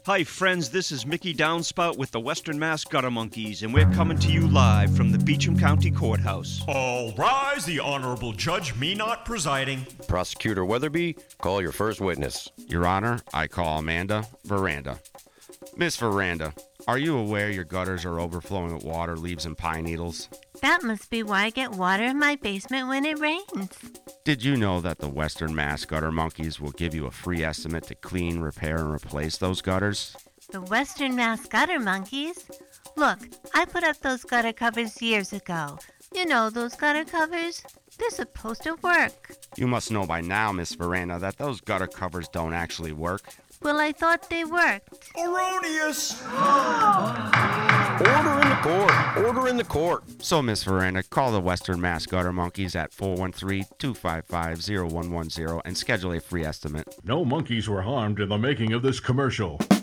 Hi friends, this is Mickey Downspout with the Western Mass Gutter Monkeys, and we're coming to you live from the Beecham County Courthouse. All rise, the Honorable Judge Minot presiding. Prosecutor Weatherby, call your first witness. Your Honor, I call Amanda Veranda. Miss Veranda, are you aware your gutters are overflowing with water, leaves, and pine needles? That must be why I get water in my basement when it rains. Did you know that the Western Mass Gutter Monkeys will give you a free estimate to clean, repair, and replace those gutters? The Western Mass Gutter Monkeys? Look, I put up those gutter covers years ago. You know those gutter covers? They're supposed to work. You must know by now, Miss Veranda, that those gutter covers don't actually work. Well, I thought they worked. Erroneous! Order in the court! Order in the court! So, Miss Veranda, call the Western Mass Gutter Monkeys at 413-255-0110 and schedule a free estimate. No monkeys were harmed in the making of this commercial.